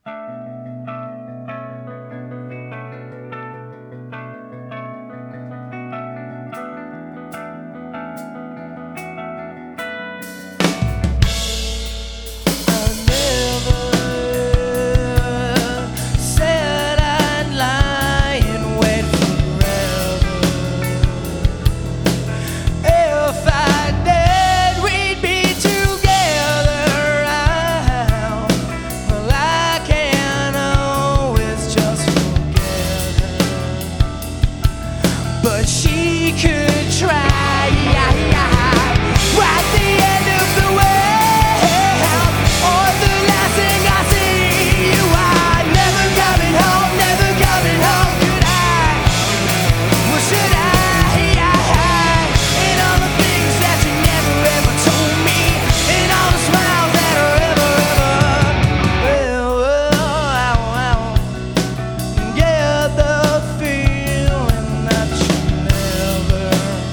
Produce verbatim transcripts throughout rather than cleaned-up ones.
But she could try. At the end of the world, or the last thing I see, you are never coming home, never coming home. Could I? Well, should I? And all the things that you never ever told me, and all the smiles that are ever, ever get the feeling that you never.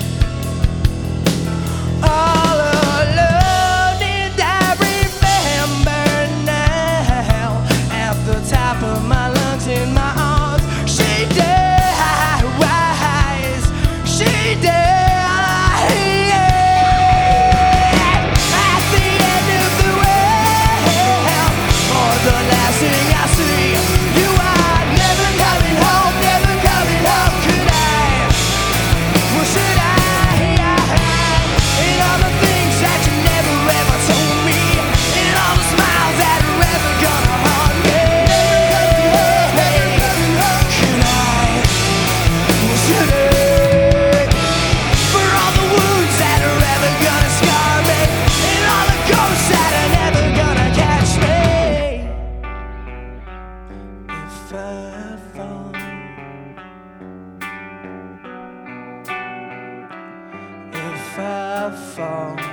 All alone, and I remember now, at the top of my lungs, in my arms, she dies, she dies. At the end of the world, for the last thing I see, you are never coming home, never coming home. Could I? Well, should I? And all the things that you never ever told me, and all the smiles that are ever gonna haunt me. Could I? Well, should I? For all the wounds that are ever gonna scar me, and all the ghosts that are never gonna catch me. If I fall, if I fall.